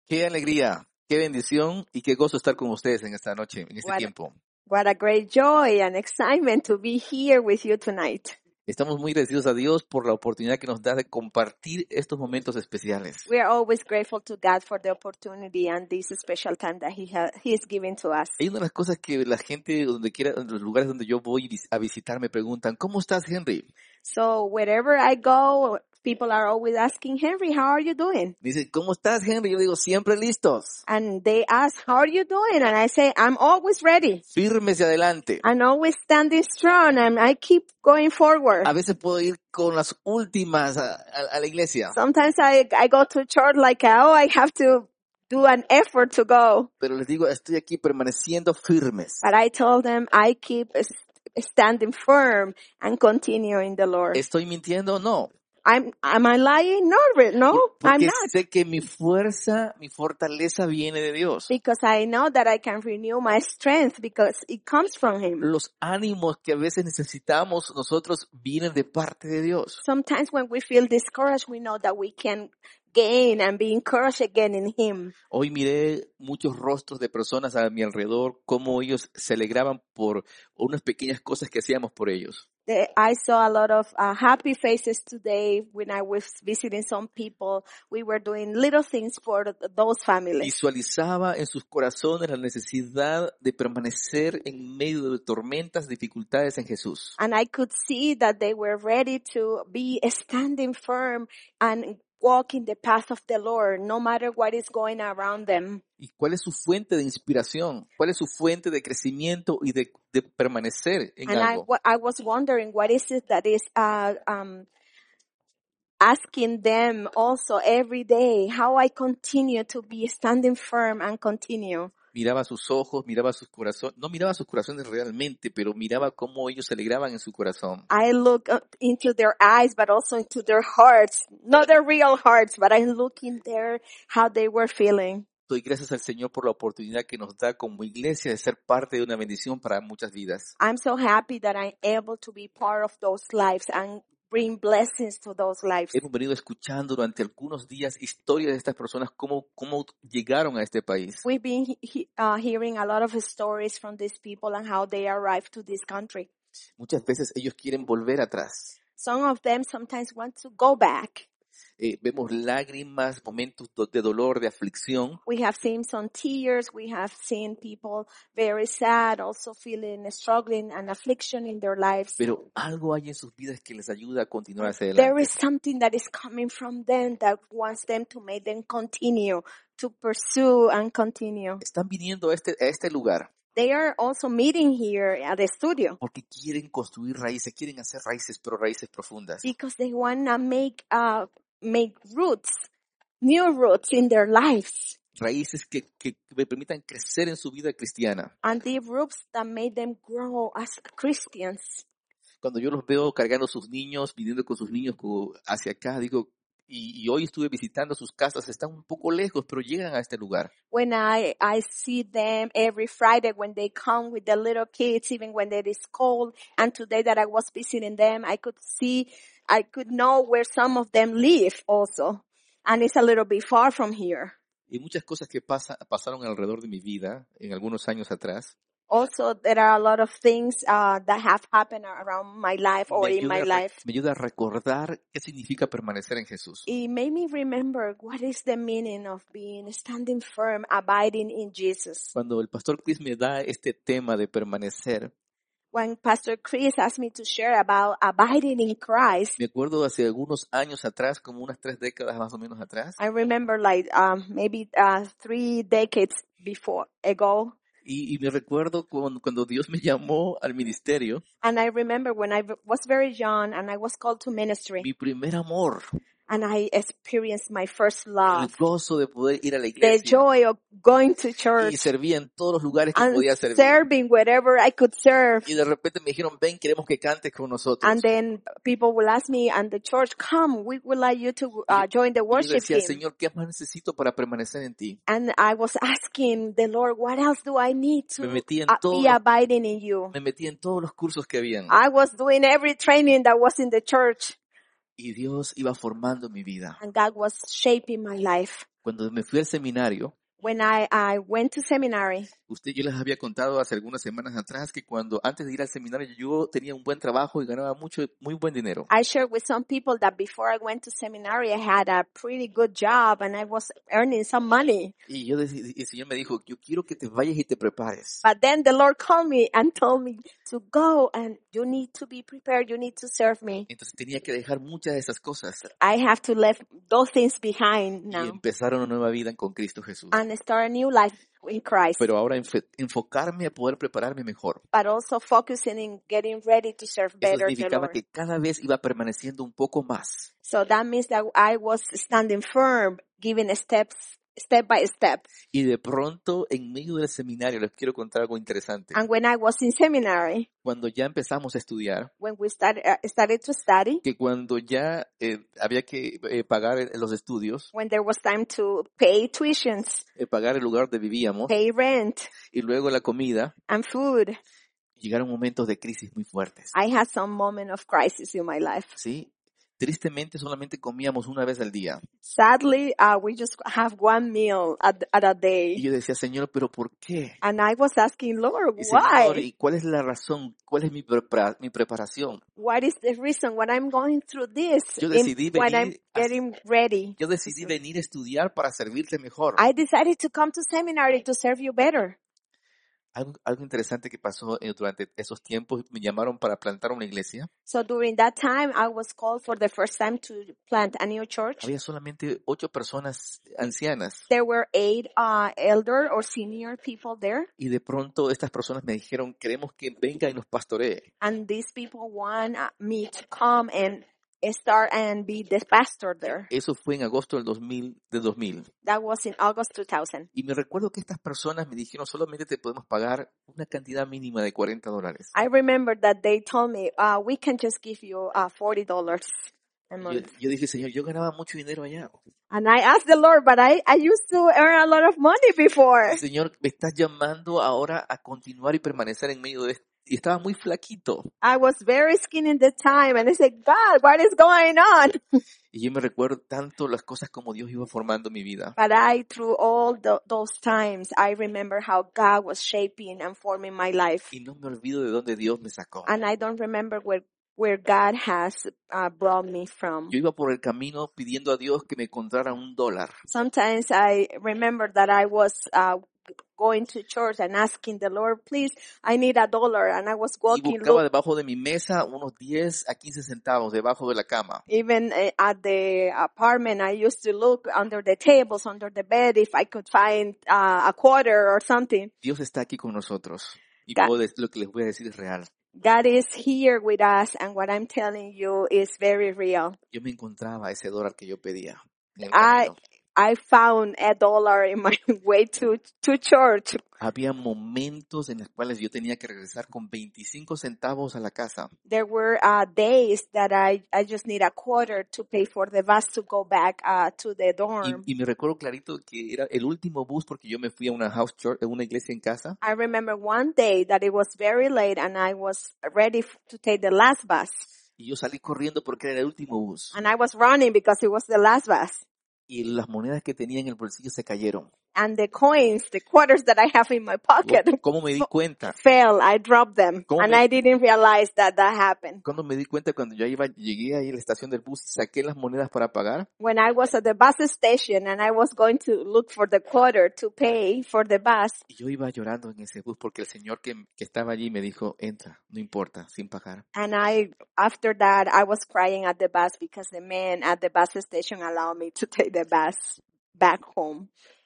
Qué alegría, qué bendición y qué gozo estar con ustedes en esta noche, en este What, tiempo. what a great joy and excitement to be here with you tonight. Estamos muy agradecidos a Dios por la oportunidad que nos da de compartir estos momentos especiales. We are always grateful to God for the opportunity and this special time that He is giving to us. Hay una de las cosas que la gente donde quiera, en los lugares donde yo voy a visitar, me preguntan, ¿cómo estás, Henry? So wherever I go, people are always asking, Henry, how are you doing? Dicen, ¿cómo estás, Henry? Yo digo, siempre listos, And they ask, how are you doing? And I say, I'm always ready. firmes y adelante. I'm always standing strong and I keep going forward. A veces puedo ir con las últimas a la iglesia, Sometimes I go to church like, oh, I have to do an effort to go. pero les digo, estoy aquí permaneciendo firmes. But I told them I keep standing firm and continue in the Lord. ¿Estoy mintiendo? No. Am I lying? No, I'm Porque not. sé que mi fuerza, mi fortaleza viene de Dios. Because I know that I can renew my strength because it comes from Him. Los ánimos que a veces necesitamos nosotros vienen de parte de Dios. Sometimes when we feel discouraged, we know that we can gain and be encouraged again in Him. Hoy miré muchos rostros de personas a mi alrededor, cómo ellos se alegraban por unas pequeñas cosas que hacíamos por ellos. I saw a lot of happy faces today when I was visiting some people. We were doing little things for those families. Visualizaba en sus corazones la necesidad de permanecer en medio de tormentas, dificultades en Jesús. And I could see that they were ready to be standing firm and walk in the path of the Lord, no matter what is going around them. ¿Y cuál es su fuente de inspiración? ¿Cuál es su fuente de crecimiento y de permanecer en And algo? I was wondering, what is it that is asking them also every day how I continue to be standing firm and continue. Miraba sus ojos, miraba sus corazones, no miraba sus corazones realmente, pero miraba cómo ellos se alegraban en su corazón. I look up into their eyes, but also into their hearts. Not their real hearts, but I look in there how they were feeling. Doy gracias al Señor por la oportunidad que nos da como iglesia de ser parte de una bendición para muchas vidas. I'm so happy that I'm able to be part of those lives and bring blessings to those lives. Hemos venido escuchando durante algunos días historias de estas personas, cómo llegaron a este país. We've been hearing a lot of stories from these people and how they arrived to this country. Muchas veces ellos quieren volver atrás. Some of them sometimes want to go back. Vemos lágrimas, momentos de dolor, de aflicción. We have seen some tears. We have seen people very sad, also feeling struggling and affliction in their lives. Pero algo hay en sus vidas que les ayuda a continuar hacia There adelante. is something that is coming from them that wants them to make them continue, to pursue and continue. Están viniendo a este lugar They are also meeting here at the studio porque quieren construir raíces, quieren hacer raíces, pero raíces profundas. because they want to make roots, new roots in their lives. Raíces que me permitan crecer en su vida cristiana. And the roots that made them grow as Christians. Cuando yo los veo cargando sus niños, viniendo con sus niños hacia acá, digo, y hoy estuve visitando sus casas, están un poco lejos, pero llegan a este lugar. When I see them every Friday when they come with the little kids, even when it is cold, and today that I was visiting them, I could know where some of them live also. And it's a little bit far from here. Y muchas cosas que pasaron alrededor de mi vida, en algunos años atrás, Also, there are a lot of things that have happened around my life or in my life. me ayuda a recordar qué significa permanecer en Jesús. It made me remember what is the meaning of standing firm, abiding in Jesus. Cuando el pastor Chris me da este tema de permanecer, When Pastor Chris asked me to share about abiding in Christ, me acuerdo hace algunos años atrás, como unas 3 décadas más o menos atrás, I remember like maybe 3 decades ago. y me recuerdo cuando Dios me llamó al ministerio, And I remember when I was very young and I was called to ministry. mi primer amor, And I experienced my first el love. gozo de poder ir a la The iglesia joy of going to y church servía en todos los lugares que and podía servir. serving wherever I could serve. Y de repente me dijeron, ven, queremos que cantes con nosotros. And then people will ask me, and the church, come, we would like you to join the Y yo worship decía, team. Señor, ¿qué más necesito para permanecer en ti? And I was asking the Lord, what else do I need to Me metí en be abiding in you? Me metí en todos los cursos que habían. I was doing every training that was in the church. Y Dios iba formando mi vida. And God was shaping my life. Cuando me fui al seminario, when I went to seminary, yo les había contado hace algunas semanas atrás que antes de ir al seminario, yo tenía un buen trabajo y ganaba muy buen dinero. I shared with some people that before I went to seminary, I had a pretty good job and I was earning some money. Y el Señor me dijo, yo quiero que te vayas y te prepares. But then the Lord called me and told me to go and you need to be prepared. You need to serve me. Entonces tenía que dejar muchas de esas cosas I have to leave those things behind y now empezar una nueva vida con Cristo Jesús. and start a new life in Christ. Pero ahora enfocarme a poder prepararme mejor. But also focusing in getting ready to serve Eso better the significaba Lord. que cada vez iba permaneciendo un poco más. So that means that I was standing firm, giving steps, step by step. Y de pronto, en medio del seminario, les quiero contar algo interesante. And when I was in seminary, Cuando ya empezamos a estudiar, when we started to study, que cuando ya había que pagar los estudios, when there was time to pay tuitions, pagar el lugar donde vivíamos pay rent y luego la comida, and food, llegaron momentos de crisis muy fuertes. I had some moment of crisis in my life. ¿Sí? Tristemente solamente comíamos una vez al día. Sadly, we just have one meal at a Y day. yo decía, Señor, ¿pero por qué? And I was asking, Lord, Y Señor, why? ¿y cuál es la razón? ¿Cuál es mi preparación? What is the reason when I'm going through this? Yo decidí When I'm venir getting ready. Yo decidí venir a estudiar para servirte mejor. I decided to come to seminary to serve you better. Algo interesante que pasó durante esos tiempos, me llamaron para plantar una iglesia. So during that time, I was called for the first time to plant a new church. Había solamente 8 personas ancianas. There were 8 elder or senior people there. Y de pronto estas personas me dijeron, queremos que venga y nos pastoree. And these people want me to come and start and be the pastor there. Eso fue en agosto del 2000. That was in August 2000. Y me recuerdo que estas personas me dijeron, solamente te podemos pagar una cantidad mínima de $40. I remember that they told me, we can just give you $40 a month. Yo dije, Señor, yo ganaba mucho dinero allá. And I asked the Lord, but I used to earn a lot of money before. Señor, me estás llamando ahora a continuar y permanecer en medio de esto. Y estaba muy flaquito. I was very skinny at the time, and I said, God, what is going on? Y yo me recuerdo tanto las cosas como Dios iba formando mi vida. But through all those times, I remember how God was shaping and forming my life. Y no me olvido de dónde Dios me sacó. And I don't remember where God has brought me from. Yo iba por el camino pidiendo a Dios que me encontrara $1. Sometimes I remember that I was going to church and asking the Lord, please, I need $1. And I was Y walking, buscaba debajo de mi mesa unos 10 a 15 centavos debajo de la cama. even at the apartment, I used to look under the tables, under the bed, if I could find a quarter or something. Dios está aquí con nosotros. Y God- lo que les voy a decir es real. God is here with us, and what I'm telling you is very real. Yo me encontraba ese dólar que yo pedía en el I camino. I found $1 in my way to church. Había momentos en los cuales yo tenía que regresar con 25 centavos a la casa. There were days that I just need a quarter to pay for the bus to go back to the dorm. Y me recuerdo clarito que era el último bus porque yo me fui a una house church, a una iglesia en casa. I remember one day that it was very late and I was ready to take the last bus. Y yo salí corriendo porque era el último bus. And I was running because it was the last bus. Y las monedas que tenía en el bolsillo se cayeron. And the coins, the quarters that I have in my pocket ¿Cómo me di cuenta? fell. I dropped them. ¿Cómo And me- I didn't realize that happened. Cuando me di cuenta, cuando yo llegué ahí a la estación del bus, saqué las monedas para pagar. When I was at the bus station and I was going to look for the quarter to pay for the bus, Y yo iba llorando en ese bus porque el señor que estaba allí me dijo, entra, no importa, sin pagar. and after that, I was crying at the bus because the man at the bus station allowed me to take the bus back home.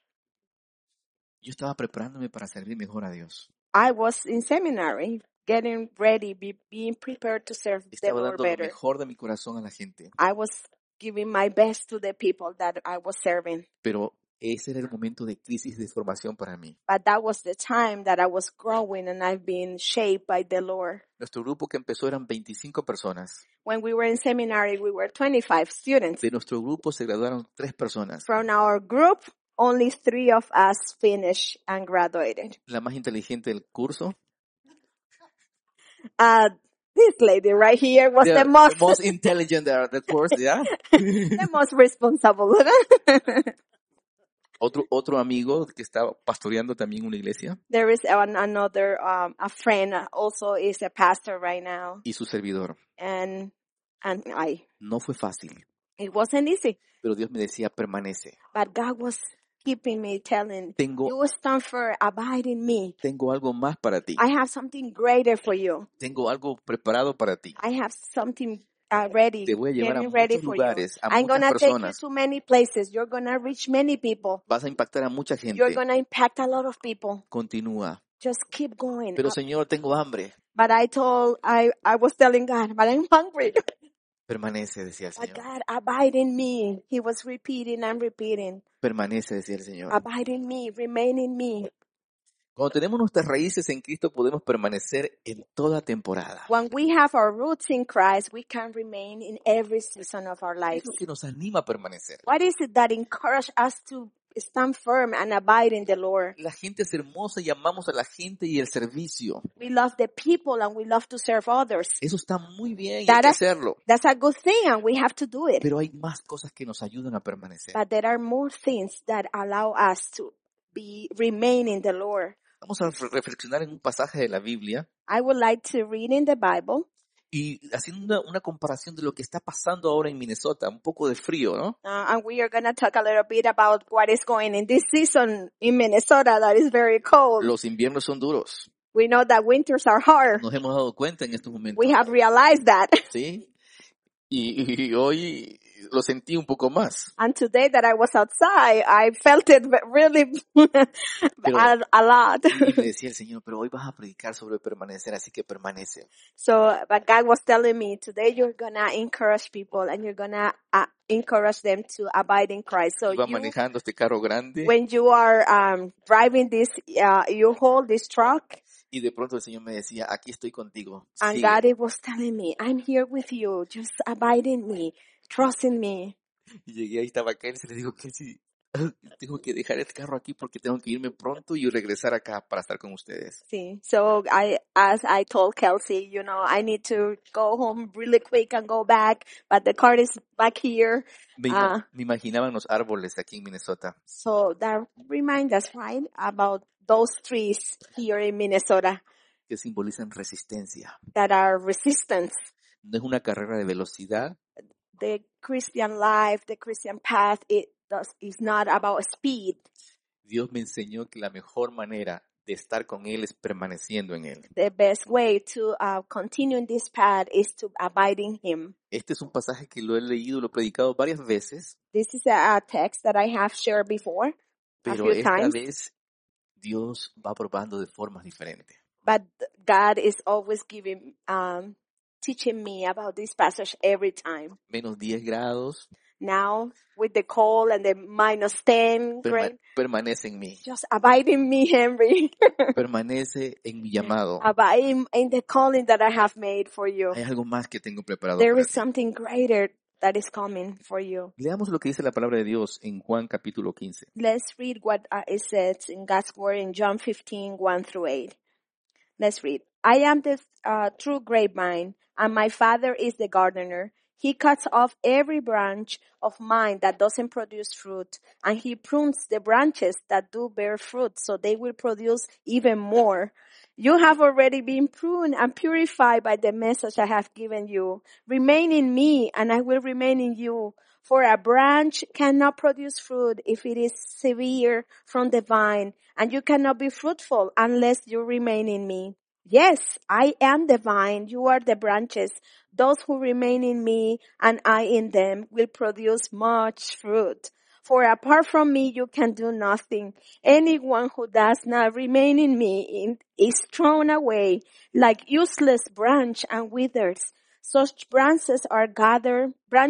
Yo estaba preparándome para servir mejor a Dios. I was in seminary, getting ready, being prepared to serve the Estaba Lord dando lo better. mejor de mi corazón a la gente. I was giving my best to the people that I was serving. Pero ese era el momento de crisis de formación para mí. But that was the time that I was growing and I've been shaped by the Lord. Nuestro grupo que empezó eran 25 personas. When we were in seminary, we were 25 students. De nuestro grupo se graduaron 3 personas. From our group, only 3 of us finished and graduated. La más inteligente del curso. This lady right here was the most intelligent of the course, yeah. the most responsible. Otro amigo que estaba pastoreando también una iglesia There is another, a friend also is a pastor right now. y su servidor. And No fue fácil, it wasn't easy, pero Dios me decía, permanece. but God was keeping me telling, Tengo, you stand firm, abide in me. tengo algo más para ti. I have something greater for you. Tengo algo preparado para ti. I have something ready, Te voy a llevar a getting ready muchos for you. lugares, a I'm muchas gonna take you personas. to many places. You're gonna reach many people. Vas a impactar a mucha You're gente. gonna impact a lot of people. Continúa. Just keep going. Pero Señor, tengo hambre. But I was telling God, but I'm hungry. Permanece, decía el But Señor. God, abide in me. He was repeating and repeating. Permanece, decía el Señor. Abide in me, remain in me. Cuando tenemos nuestras raíces en Cristo, podemos permanecer en toda temporada. When we have our roots in Christ, we can remain in every season of our Es lives. lo que nos anima a permanecer. What is it that encourages us to stand firm and abide in the Lord? La gente es hermosa y amamos a la gente y el servicio. We love the people and we love to serve others. Eso está muy bien y hay That que is- hacerlo. That's a good thing and we have to do it. Pero hay más cosas que nos ayudan a permanecer. But there are more things that allow us to remain in the Lord. Vamos a reflexionar en un pasaje de la Biblia I would like to read in the Bible, y haciendo una comparación de lo que está pasando ahora en Minnesota, un poco de frío, ¿no? and we are going to talk a little bit about what is going in this season in Minnesota that is very cold. Los inviernos son duros. We know that winters are hard. Nos hemos dado cuenta en estos momentos, We have realized that. ¿sí? Y hoy lo sentí un poco más. And today that I was outside, I felt it really a lot. Y me decía el Señor, pero hoy vas a predicar sobre permanecer, así que permanece. So, but God was telling me, today you're going to encourage people and you're going to encourage them to abide in Christ. So Iba you, manejando este carro grande when you are driving this, you hold this truck, y de pronto el Señor me decía, aquí estoy contigo. and Sigue. God was telling me, I'm here with you. Just abide in me. Trust in me. Y llegué, ahí estaba Kelsey, le digo, Kelsey, tengo que dejar el carro aquí porque tengo que irme pronto y regresar acá para estar con ustedes. See, so as I told Kelsey, you know, I need to go home really quick and go back, but the car is back here. Me imaginaban los árboles aquí en Minnesota. So that reminds us, right, about those trees here in Minnesota Que simbolizan resistencia. that are resistance. No es una carrera de velocidad, The Christian life, the Christian path, is not about speed. Dios me enseñó que la mejor manera de estar con Él es permaneciendo en Él. The best way to continue in this path is to abide in Him. Este es un pasaje que lo he leído, lo he predicado varias veces, This is a text that I have shared before a pero few esta times. vez Dios va probando de formas diferentes. But God is always teaching me about this passage every time. Menos 10 grados, Now, with the cold and the minus 10 grade, permanece en mí, just abide in me, Henry. permanece en mi llamado. Abide in the calling that I have made for you. Hay algo más que tengo preparado There para is ti. something greater that is coming for you. Leamos lo que dice la palabra de Dios en Juan capítulo 15. Let's read what it says in God's word in John 15, 1 through 8. Let's read. I am the true grapevine, and my Father is the gardener. He cuts off every branch of mine that doesn't produce fruit, and he prunes the branches that do bear fruit, so they will produce even more. You have already been pruned and purified by the message I have given you. Remain in me, and I will remain in you. For a branch cannot produce fruit if it is severed from the vine, and you cannot be fruitful unless you remain in me. Yes, I am the vine, you are the branches. Those who remain in me and I in them will produce much fruit. For apart from me, you can do nothing. Anyone who does not remain in me is thrown away like useless branch and withers. Such branches are gathered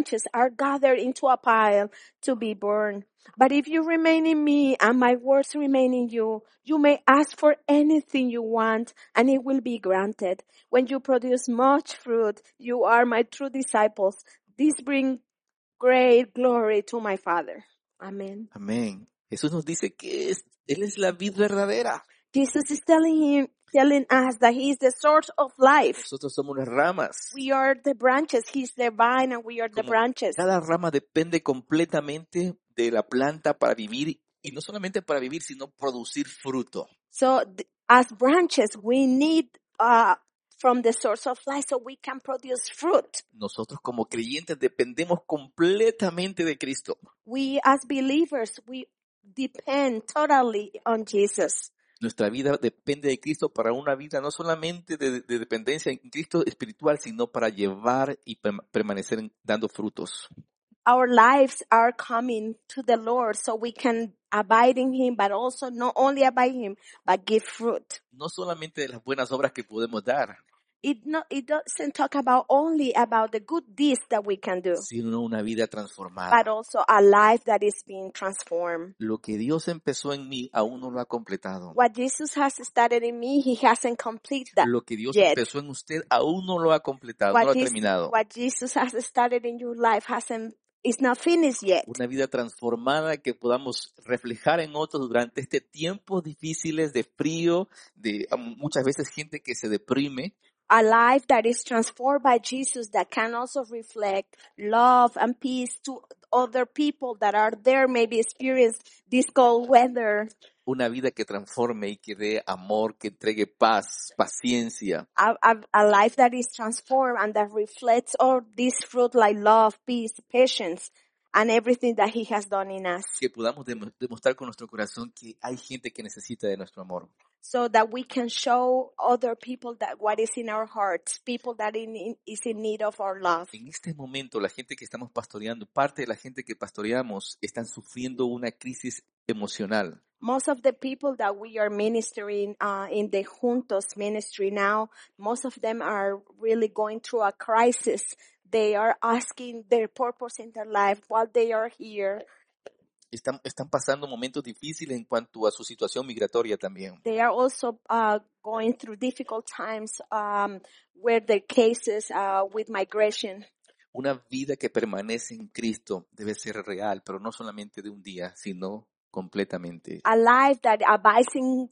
into a pile to be burned. But if you remain in me and my words remain in you, you may ask for anything you want and it will be granted. When you produce much fruit, you are my true disciples. This brings great glory to my Father. Amen. Amén. Jesús nos dice que Él es la vid verdadera. Jesus is telling us that He is the source of life. Nosotros somos las ramas. We are the branches. He's the vine and we are the Como branches. cada rama depende completamente de la planta para vivir Y no solamente para vivir, sino producir fruto. So as branches, we need from the source of life so we can produce fruit. Nosotros como creyentes dependemos completamente de Cristo. We as believers, we depend totally on Jesus. Nuestra vida depende de Cristo para una vida no solamente de dependencia en Cristo espiritual, sino para llevar y permanecer dando frutos. Our lives are coming to the Lord so we can abide in Him, but also not only abide in Him, but give fruit. No solamente de las buenas obras que podemos dar, It doesn't talk about only about the good deeds that we can do, sino una vida but transformada. also a life that is being transformed. Lo que Dios empezó en mí aún no lo ha completado. What Jesus has started in me, He hasn't completed that Lo que Dios yet. empezó en usted aún no lo ha completado, no lo ha terminado. What Jesus has started in your life is not finished yet. Una vida transformada que podamos reflejar en otros durante este tiempos difíciles de frío, de muchas veces gente que se deprime. A life that is transformed by Jesus that can also reflect love and peace to other people that are there, maybe experience this cold weather. Una vida que transforme y que dé amor, que entregue paz, paciencia. A life that is transformed and that reflects all this fruit like love, peace, patience, and everything that He has done in us. Que podamos demostrar con nuestro corazón que hay gente que necesita de nuestro amor. So that we can show other people that what is in our hearts, people that is in need of our love. En este momento, la gente que estamos pastoreando, parte de la gente que pastoreamos, están sufriendo una crisis emocional. Most of the people that we are ministering in the Juntos ministry now, most of them are really going through a crisis. They are asking their purpose in their life while they are here. Están pasando momentos difíciles en cuanto a su situación migratoria también. They are also going through difficult times where their cases with migration. Una vida que permanece en Cristo debe ser real, pero no solamente de un día, sino completamente. A life that abides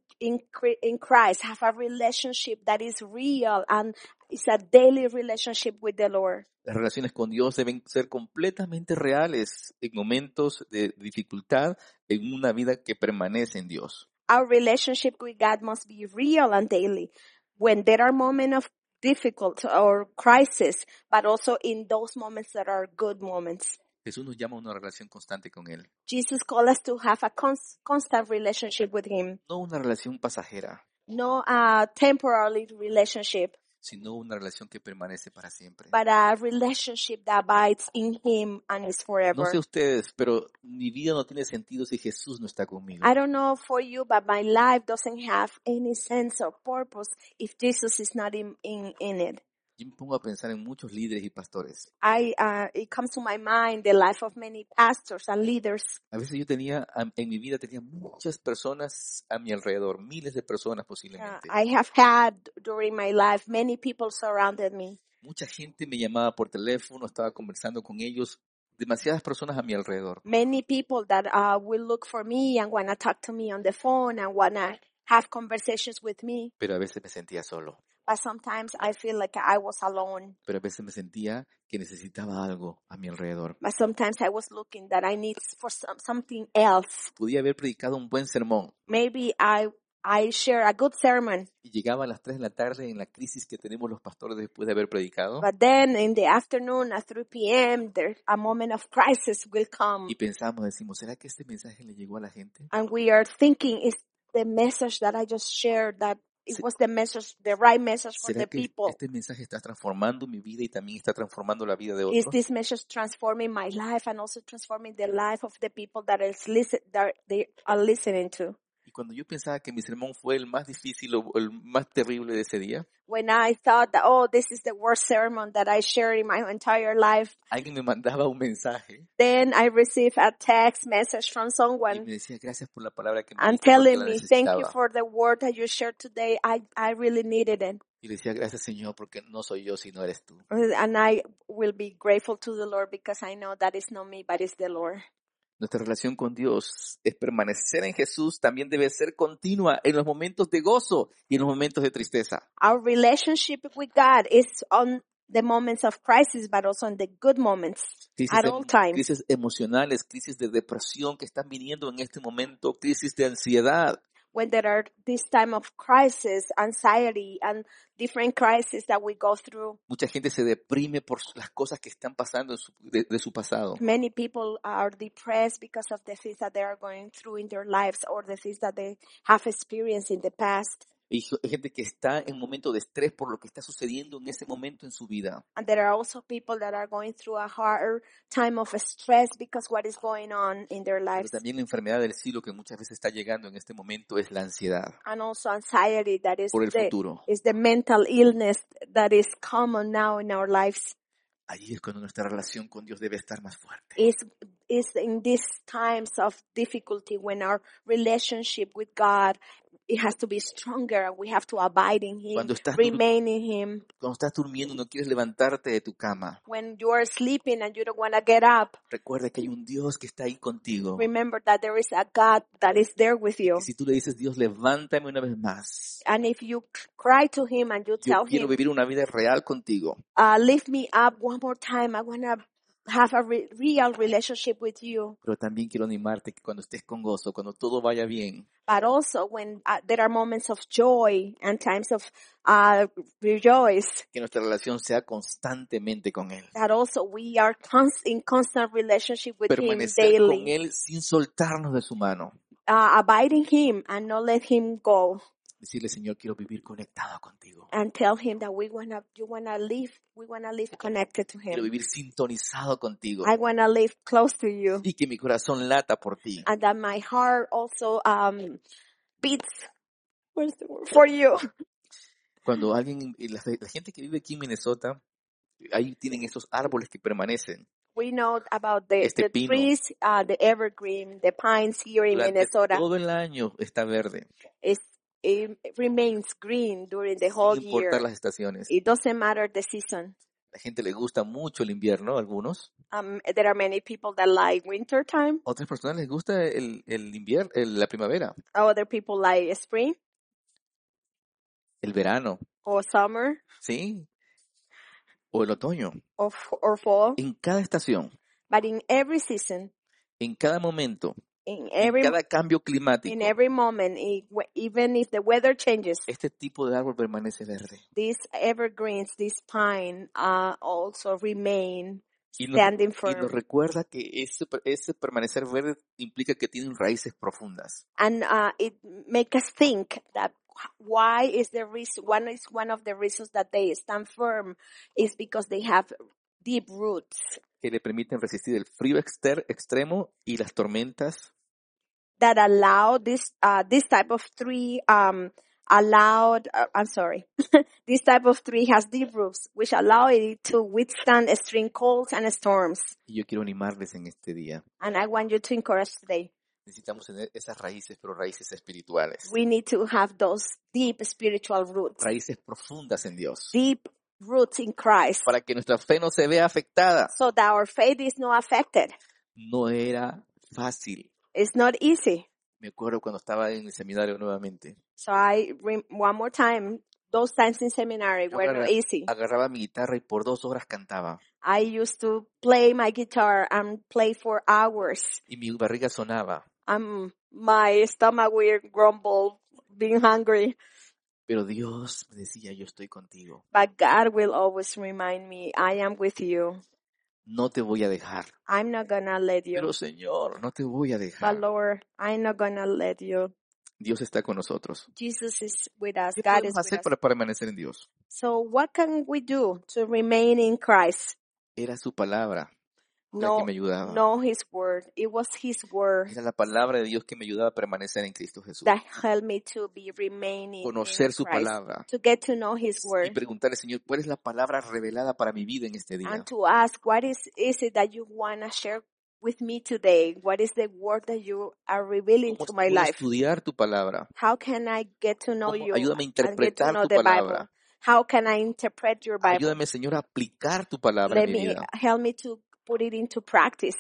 in Christ, have a relationship that is real and is a daily relationship with the Lord. Las relaciones con Dios deben ser completamente reales en momentos de dificultad, en una vida que permanece en Dios. Our relationship with God must be real and daily. When there are moments of difficult or crisis, but also in those moments that are good moments. Jesús nos llama a una relación constante con Él. Jesus calls us to have a constant relationship with Him. No una relación pasajera, No a temporary relationship, sino una relación que permanece para siempre. but a relationship that abides in Him and is No forever. sé ustedes, pero mi vida no tiene sentido si Jesús no está conmigo. I don't know for you, but my life doesn't have any sense or purpose if Jesus is not in it. Yo me pongo a pensar en muchos líderes y pastores. It comes to my mind the life of many pastors and leaders. A veces en mi vida tenía muchas personas a mi alrededor, miles de personas posiblemente. I have had during my life many people surrounded me. Mucha gente me llamaba por teléfono, estaba conversando con ellos, demasiadas personas a mi alrededor. Many people that will look for me and want to talk to me on the phone and want to have conversations with me. Pero a veces me sentía solo. But sometimes I feel like I was alone. Pero a veces me sentía que necesitaba algo a mi alrededor. But sometimes I was looking that I need for something else. Podía haber predicado un buen sermón Maybe I share a good sermon. y llegaba a las 3 de la tarde en la crisis que tenemos los pastores después de haber predicado But then in the afternoon at 3 p.m., a moment of crisis will come. y decimos, ¿será que este mensaje le llegó a la gente? And we are thinking, is the message that I just shared that it was the right message for ¿Será the que people? este mensaje está transformando mi vida y también está transformando la vida de Is otros? this message transforming my life and also transforming the life of the people that they are listening to? Y cuando yo pensaba que mi sermón fue el más difícil o el más terrible de ese día, When I thought that, oh, this is the worst sermon that I shared in my entire life, alguien me mandaba un mensaje then I received a text message from y someone me decía, gracias por la palabra que me and diste, porque telling la me, thank you necesitaba. for the word that you shared today. I really needed it. Y le decía, gracias Señor, porque no soy yo, sino eres tú. And I will be grateful to the Lord because I know that it's not me, but it's the Lord. Nuestra relación con Dios es permanecer en Jesús, también debe ser continua en los momentos de gozo y en los momentos de tristeza. Our relationship with God is the moments of crisis, but also in the good moments Crisis, at all times. crisis emocionales, crisis de depresión que están viniendo en este momento, crisis de ansiedad. When there are this time of crisis, anxiety, and different crises that we go through. Mucha gente se deprime por las cosas que están pasando de su pasado. Many people are depressed because of the things that they are going through in their lives or the things that they have experienced in the past. Hay gente que está en un momento de estrés por lo que está sucediendo en ese momento en su vida. And there are also people that are going through a hard time of stress because what is going on in their Pero lives. también la enfermedad del siglo que muchas veces está llegando en este momento es la ansiedad And also anxiety that is por el futuro. the mental illness that is common now in our lives. Allí es cuando nuestra relación con Dios debe estar más fuerte. Is in these times of difficulty when our relationship with God, it has to be stronger and we have to abide in Him, Cuando estás remain in Him. Cuando estás durmiendo no quieres levantarte de tu cama. When you are sleeping and you don't want to get up, Recuerda que hay un Dios que está ahí contigo. remember that there is a God that is there with you. Y si tú le dices, Dios, levántame una vez más. And if you cry to Him and you Yo tell quiero Him, vivir una vida real contigo. lift me up one more time, I want to have a real relationship with you. Pero también quiero animarte que cuando estés con gozo, cuando todo vaya bien, But also when there are moments of joy and times of rejoice, que nuestra relación sea constantemente con Él. that also we are in constant relationship with Him Permanecer con daily, Él sin soltarnos de su mano. abiding Him and not let Him go, Decirle, Señor, quiero vivir conectado contigo. and tell Him that we wanna live connected to Quiero Him. vivir sintonizado contigo. I wanna live close to you, Y que mi corazón lata por ti. and that my heart also beats. Where's the word? For you. Cuando alguien, la gente que vive aquí en Minnesota, ahí tienen esos árboles que permanecen. We know about the Pino. trees, the evergreen, the pines here in Durante Minnesota. todo el año está verde, It remains green during the sin whole importar year. las estaciones. It doesn't matter the season. La gente le gusta mucho el invierno, algunos. There are many people that like winter time. Otras personas les gusta el invierno, la primavera, Other people like spring el verano, or summer ¿sí? O el otoño. or fall. En cada estación, But in every season, en cada momento, in en every cada cambio climático, moment, even if the weather changes, este tipo de árbol permanece verde. these evergreens, these pine, also remain Y standing nos firm. recuerda que ese permanecer verde implica que tienen raíces profundas. And it makes us think that why is the reason, one of the reasons that they stand firm is because they have deep roots Que le permiten resistir el frío extremo y las tormentas. that allow this type of tree this type of tree has deep roots which allow it to withstand extreme colds and storms. Y yo quiero animarles en este día. And I want you to encourage today. Necesitamos tener esas raíces, pero raíces espirituales. We need to have those deep spiritual roots, Raíces profundas en Dios. deep roots in Christ, Para que nuestra fe no se vea afectada. so that our faith is not affected. No era fácil. It's not easy. Me acuerdo cuando estaba en el seminario nuevamente. So one more time, those times in seminary were not easy. Agarraba mi guitarra y por 2 horas cantaba. I used to play my guitar and play for hours. Y mi barriga sonaba. My stomach would grumble, being hungry. Pero Dios me decía, yo estoy contigo. But God will always remind me, I am with you. No te voy a dejar. I'm not gonna let you. Pero Señor, no te voy a But dejar. Lord, I'm not gonna let you. Dios está con nosotros. Jesus is with us. ¿Qué God is podemos with hacer us. para permanecer en Dios? So what can we do to remain in Christ? Era su palabra la que me ayudaba. Know His word. It was His word Era la palabra de Dios que me ayudaba a permanecer en Cristo Jesús. that helped me to be remaining Conocer in su Christ, palabra. to get to know His Y word, preguntarle, Señor, ¿cuál es la palabra revelada para mi vida en este día? and to ask, what is it that you want to share with me today? What is the word that you are revealing ¿Cómo to my puedo life? estudiar tu palabra? How can I get to know ¿Cómo? you Ayúdame a and get to interpretar know tu the Bible? palabra. How can I interpret your Bible? Ayúdame, Señor, a aplicar tu palabra Let en mi me vida. help me to put it into practice.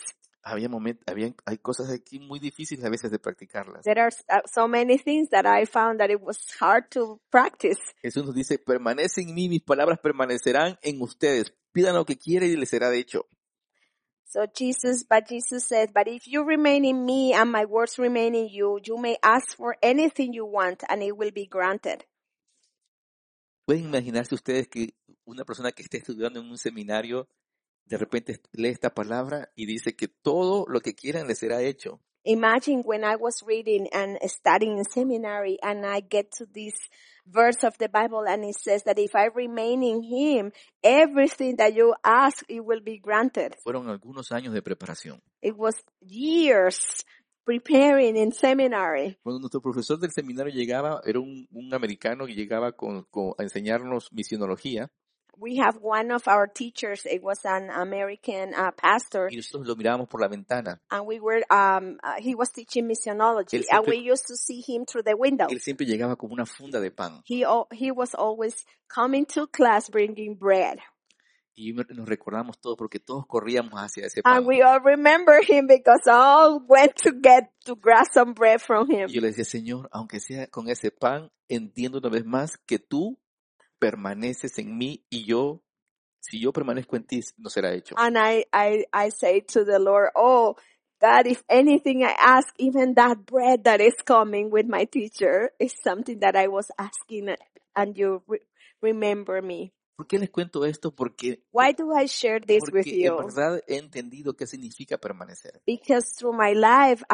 hay cosas aquí muy difíciles a veces de practicarlas. There are so many things that I found that it was hard to practice. Jesús nos dice, permanece en mí, mis palabras permanecerán en ustedes. Pidan lo que quieran y les será hecho. So Jesus said, but if you remain in me and my words remain in you, you may ask for anything you want and it will be granted. ¿Pueden imaginarse ustedes que una persona que esté estudiando en un seminario de repente lee esta palabra y dice que todo lo que quieran les será hecho? Imagine when I was reading and studying in seminary and I get to this verse of the Bible and it says that if I remain in him, everything that you ask, it will be granted. Fueron algunos años de preparación. It was years preparing in seminary. Cuando nuestro profesor del seminario llegaba, era un americano que llegaba a enseñarnos misionología. We have one of our teachers, it was an American pastor, Y nosotros lo mirábamos por la ventana. and we were, he was teaching missiology, Él and siempre- we used to see him through the window. Él siempre llegaba con una funda de pan. He was always coming to class bringing bread. Y nos recordamos todos porque todos corríamos hacia ese pan. And we all remember him because all went to grab some bread from him. Y yo le decía, Señor, aunque sea con ese pan, entiendo una vez más que tú permaneces en mí y si yo permanezco en ti, no será hecho. And I say to the Lord, oh, God, if anything I ask, even that bread that is coming with my teacher is something that I was asking and you remember me. ¿Por qué les cuento esto? Porque Why do I share this with en you? verdad he entendido qué significa permanecer. Because through my life,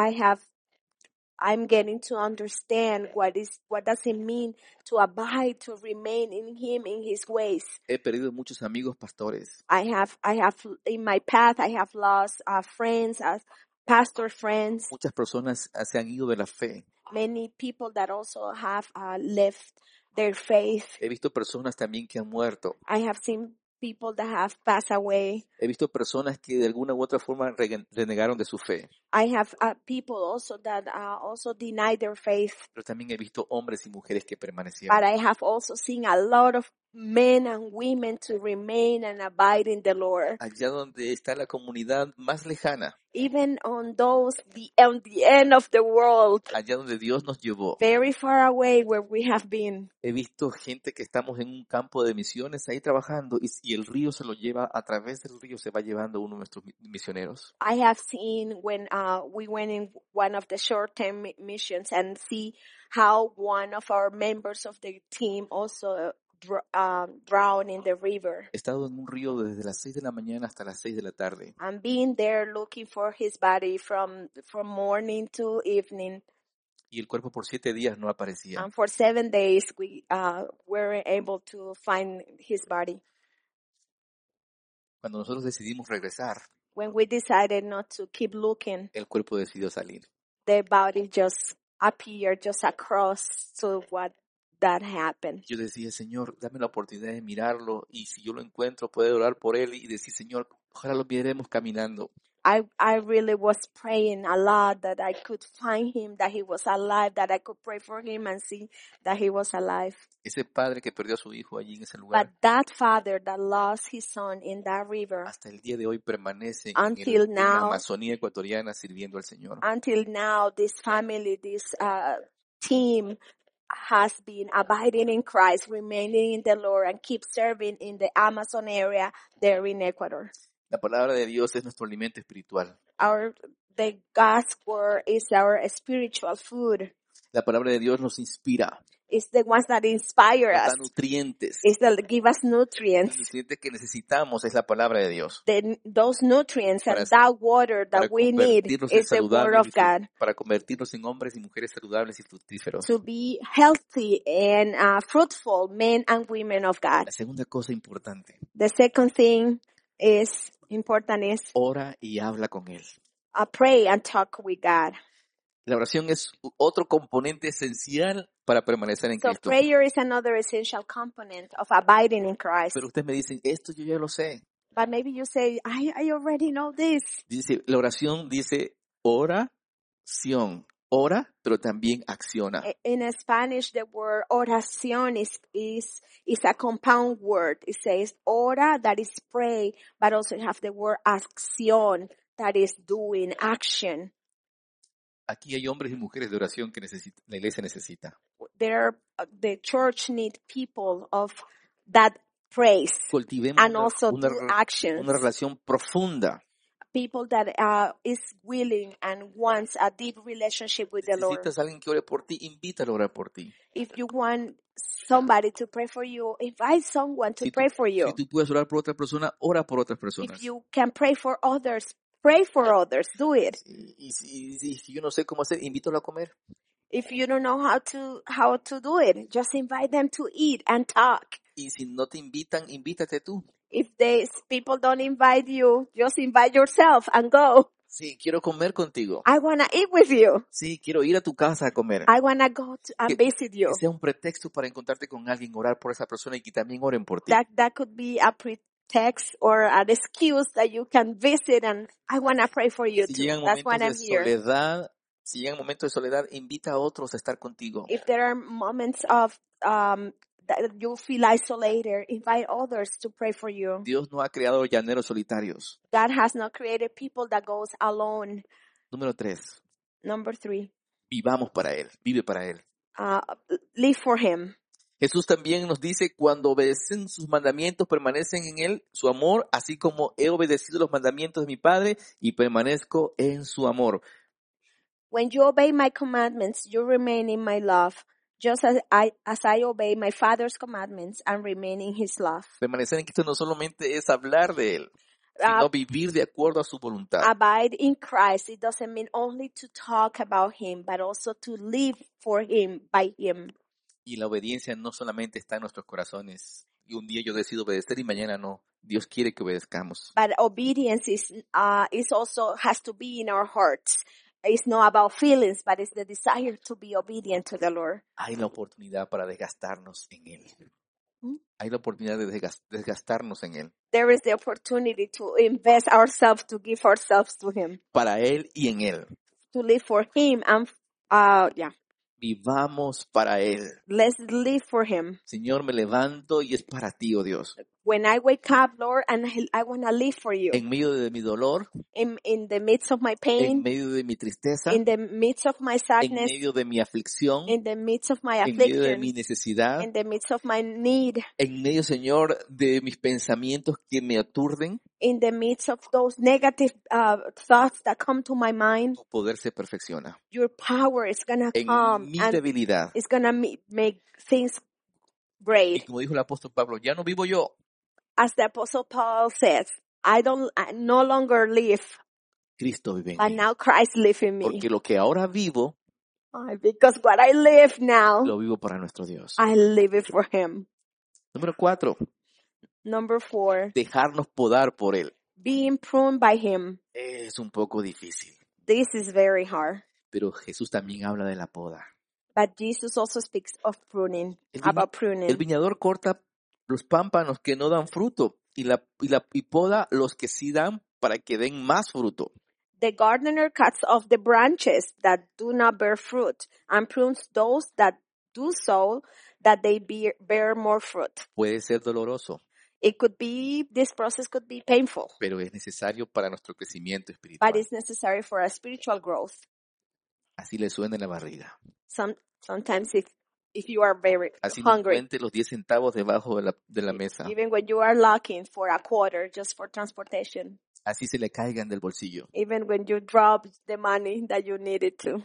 I'm getting to understand what does it mean to abide, to remain in him, in his ways. He perdido muchos amigos pastores. I have in my path, I have lost friends, pastor friends, Muchas personas se han ido de la fe. many people that also have left their faith. He visto personas también que han muerto. I have seen people that have passed away. He visto personas que de alguna u otra forma renegaron de su fe. I have people also that also deny their faith. Pero también he visto hombres y mujeres que permanecieron. But I have also seen a lot of men and women to remain and abide in the Lord. Allá donde está la comunidad más lejana, Even on on the end of the world, allá donde Dios nos llevó. very far away where we have been. He visto gente que estamos en un campo de misiones ahí trabajando y el río se lo lleva, a través del río se va llevando uno de nuestros misioneros. I have seen when we went in one of the short-term missions and see how one of our members of the team also drowned in the river. He estado en un río desde las 6 de la mañana hasta las 6 de la tarde. And being there looking for his body from morning to evening. Y el cuerpo por 7 días no aparecía. And for 7 days we were able to find his body. Cuando nosotros decidimos regresar, When we decided not to keep looking, el cuerpo decidió salir. the body just appeared just across to what that happened. Yo decía, Señor, dame la oportunidad de mirarlo y si yo lo encuentro, puedo orar por él y decir, Señor, ojalá lo miremos caminando. I really was praying a lot that I could find him, that he was alive, that I could pray for him and see that he was alive. Ese padre que perdió a su hijo allí en ese lugar, But that father that lost his son in that river, hasta el día de hoy permanece Until en la now. Amazonía ecuatoriana sirviendo al Señor. until now, this family, this team has been abiding in Christ, remaining in the Lord, and keep serving in the Amazon area there in Ecuador. La palabra de Dios es nuestro alimento espiritual. The God's word is our spiritual food. La palabra de Dios nos inspira, It's the ones that inspire nos da us. nutrientes. It's that give us Los nutrients. nutrientes que necesitamos es la palabra de Dios. Those nutrients Para- and that water Para that we need convertirnos en is the word saludables, of God. para convertirnos en hombres y mujeres saludables y fructíferos. To be healthy and fruitful men and women of God. La segunda cosa importante, The second thing is important is ora y habla con Él. pray and talk with God. La oración es otro componente esencial para permanecer en So Cristo. prayer is another essential component of abiding in Christ. Pero ustedes me dicen, esto yo ya lo sé. But maybe you say, I already know this. Dice, la oración dice oración. Ora, pero también acciona. In Spanish, the word oración is a compound word. It says ora, that is pray, but also have the word acción, that is doing action. Aquí hay hombres y mujeres de oración que la iglesia necesita. The church needs people of that praise Cultivemos and also una do actions. relación profunda. People that is willing and wants a deep relationship with Si the Lord. necesitas a alguien que ore por ti, invítalo a orar por ti. If you want somebody to pray for you, invite someone to Si pray for si you. tú puedes orar por otra persona, ora por otras personas. If you can pray for others, pray for others. Do it. Y si yo no sé cómo hacer, invítalo a comer. If you don't know how to do it, just invite them to eat and talk. Y si no te invitan, invítate tú. If people don't invite you, just invite yourself and go. Sí, quiero comer contigo. I want to eat with you. Sí, quiero ir a tu casa a comer. I want to go and visit you. Que sea un pretexto para encontrarte con alguien, orar por esa persona y que también oren por ti. That could be a pretext or an excuse that you can visit and I want to pray for you Si too. llegan That's why momentos I'm de here. soledad, si llegan momentos de soledad, invita a otros a estar contigo. If there are moments of that you feel isolated, invite others to pray for you. Dios no ha creado llaneros solitarios. God has not created people that goes alone. Número 3. Number 3, Vivamos para Él. Vive para Él. live for Him. Jesús también nos dice, cuando obedecen sus mandamientos, permanecen en Él su amor, así como he obedecido los mandamientos de mi Padre y permanezco en su amor. When you obey my commandments, you remain in my love, just as I obey my Father's commandments and remain in His love. Permanecer en Cristo no solamente es hablar de Él, sino vivir de acuerdo a su voluntad. Abide in Christ. It doesn't mean only to talk about Him, but also to live for Him, by Him. Y la obediencia no solamente está en nuestros corazones. Y un día yo decido obedecer y mañana no. Dios quiere que obedezcamos. But obedience is also has to be in our hearts. It's not about feelings, but it's the desire to be obedient to the Lord. Hay la oportunidad para desgastarnos en Él. ¿Mm? Hay la oportunidad de desgastarnos en Él. There is the opportunity to invest ourselves, to give ourselves to Him, Para Él y en Él. to live for Him, and Vivamos para Él. let's live for Him. Señor, me levanto y es para ti, oh Dios. When I wake up, Lord, and I want to live for you. En medio de mi dolor, In the midst of my en pain, medio de mi tristeza, in the midst of my en sadness, medio de mi aflicción, in the midst of my en medio de mi affliction, necesidad, in the midst of my need, en medio, Señor, de mis pensamientos que me aturden, in the midst of those negative thoughts that come to my mind, tu poder se perfecciona. your power is going to En come mi and debilidad. it's going to make things Y great. como dijo el apóstol Pablo, ya no vivo yo, As the Apostle Paul says, I no longer live, Cristo vive en but mí. now Christ lives in me. Porque lo que ahora vivo, Because what I live now, lo vivo para nuestro Dios. I live it for Him. Número 4, Number 4, dejarnos podar por Él. being pruned by Him. Es un poco difícil, This is very hard. pero Jesús también habla de la poda. But Jesus also speaks of pruning, about pruning. El viñador corta los pámpanos que no dan fruto y poda los que sí dan para que den más fruto. The gardener cuts off the branches that do not bear fruit and prunes those that do so, that they bear more fruit. Puede ser doloroso, This process could be painful, pero es necesario para nuestro crecimiento but espiritual. it's necessary for a spiritual growth. Así le suena en la barriga. Sometimes if you are very Así no hungry, cuente los 10 centavos debajo de la mesa. even when you are looking for a quarter just for transportation, Así se le caigan del bolsillo. even when you drop the money that you needed to.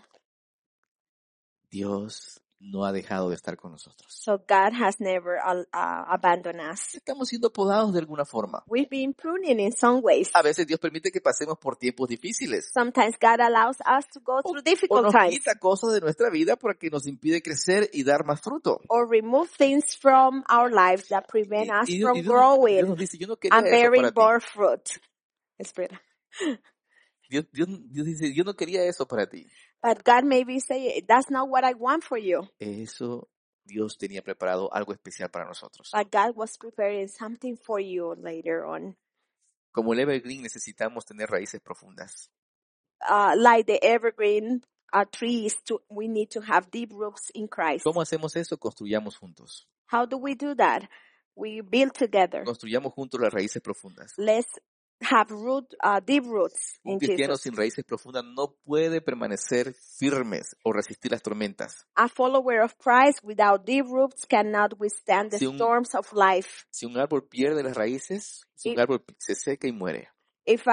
Dios no ha dejado de estar con nosotros. So God has never abandoned us. Estamos siendo podados de alguna forma. We've been pruning in some ways. A veces Dios permite que pasemos por tiempos difíciles. Sometimes God allows us to go through O difficult nos times quita cosas de nuestra vida porque nos impide crecer y dar más fruto. or remove things from our lives that prevent us from Dios growing nos dice, yo no quería and eso bearing para ti. more fruit. Espera. Dios dice, yo no quería eso para ti. But God maybe say, that's not what I want for you. Eso Dios tenía preparado algo especial para nosotros. But God was preparing something for you later on. Como el evergreen necesitamos tener raíces profundas. Like the evergreen trees, we need to have deep roots in Christ. ¿Cómo hacemos eso? Construyamos juntos. How do we do that? We build together. Construyamos juntos las raíces profundas. Let's have deep roots Un in cristiano Jesus. sin raíces profundas no puede permanecer firmes o resistir las tormentas. A follower of Christ without deep roots cannot withstand the Si un, storms of life. si un árbol pierde las raíces, si un If, árbol se seca y muere. if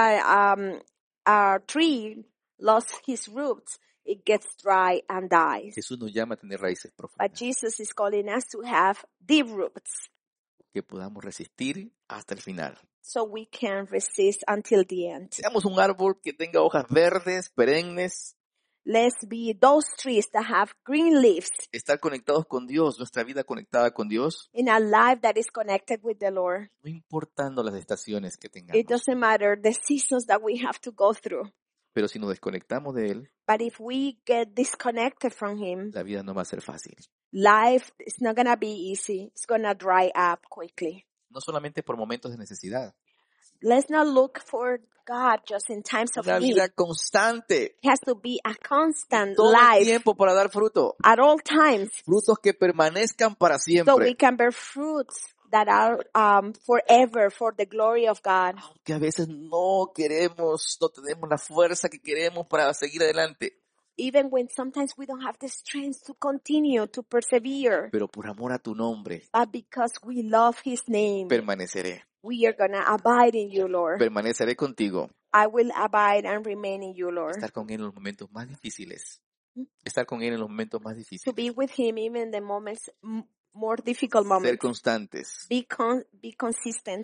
a tree lost his roots, it gets dry and dies. Jesús nos llama a tener raíces But profundas, Jesus is calling us to have deep roots que podamos resistir hasta el final. so we can resist until the end. Seamos un árbol que tenga hojas verdes, perennes, Let's be those trees that have green leaves estar conectados con Dios, nuestra vida conectada con Dios, in a life that is connected with the Lord. no importando las estaciones que It tengamos. doesn't matter the seasons that we have to go through. Pero si nos desconectamos de Él, But if we get disconnected from Him, la vida no va a ser fácil. life is not going to be easy. It's going to dry up quickly. No solamente por momentos de necesidad. Let's not look for God just in times of Una need. vida constante, It has to be a constant todo el life tiempo para dar fruto. at all times Frutos que permanezcan para so we siempre. can bear fruits that are forever for the glory of God. Aunque a veces no queremos, no tenemos la fuerza que queremos para seguir adelante. Even when sometimes we don't have the strength to continue, to persevere. Pero por amor a tu nombre, But because we love His name, permaneceré. we are going to abide in you, Lord. Permaneceré contigo. I will abide and remain in you, Lord. Estar con Él en los momentos más difíciles. Estar con Él en los momentos más To difíciles. be with Him even in the moments, more difficult Ser moments. constantes. Be consistent.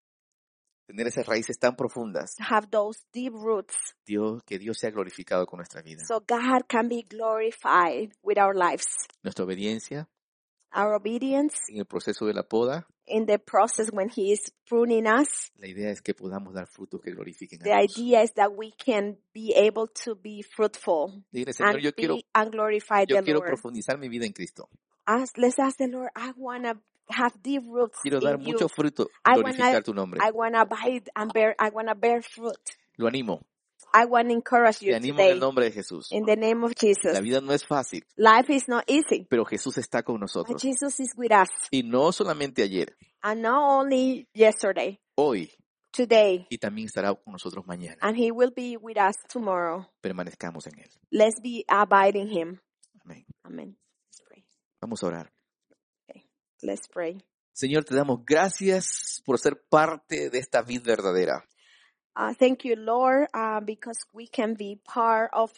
Tener esas raíces tan profundas. Have those deep roots Que Dios sea glorificado con nuestra vida. so God can be glorified with our lives. Nuestra obediencia Our obedience en el proceso de la poda. in the process when He is pruning us. La idea es que podamos dar frutos que glorifiquen The a Dios. idea is that we can be able to be fruitful Dile, Señor, and and glorify the quiero Lord. profundizar mi vida en Cristo. Let's ask the Lord, I want to have deep roots Quiero dar in you. mucho fruto I y wanna- glorificar tu nombre. I want to abide and I want to bear fruit. Lo animo. I want to encourage Te you animo en el today nombre de Jesús. in the name of Jesus. La vida no es fácil, Life is not easy, pero Jesús está con but nosotros. Jesus is with us. Y no solamente ayer, And not only yesterday, hoy, today, y también estará con nosotros mañana. and He will be with us tomorrow. Permanezcamos en Él. Let's be abiding Him. Amén. Amen. Let's pray. Vamos a orar. Let's pray. Señor, te damos gracias por ser parte de esta vid verdadera. Thank you, Lord, because we can be part of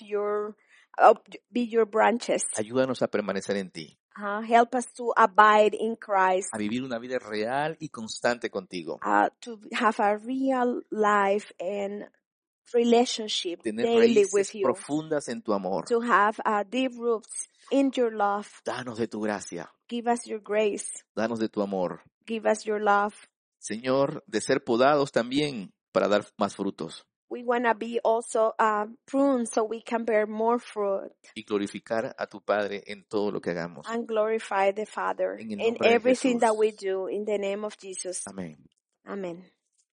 be your branches. Ayúdanos a permanecer en ti, Help us to abide in Christ, a vivir una vida real y constante contigo. to have a real life and relationship Tener daily with raíces you, profundas en tu amor. to have deep roots in your love. Danos de tu gracia, Give us your grace. danos de tu amor. Give us your love. Señor, de ser podados también para dar más frutos We want to be also pruned so we can bear more fruit y glorificar a tu Padre en todo lo que hagamos. and glorify the Father En el in nombre de everything that Jesús. we do. In the name of Jesus. Amén. Amen.